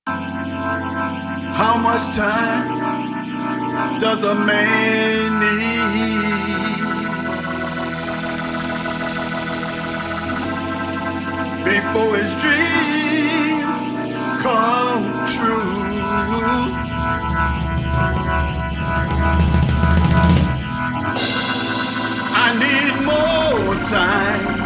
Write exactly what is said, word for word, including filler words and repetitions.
How much time does a man need before his dreams come true? I need more time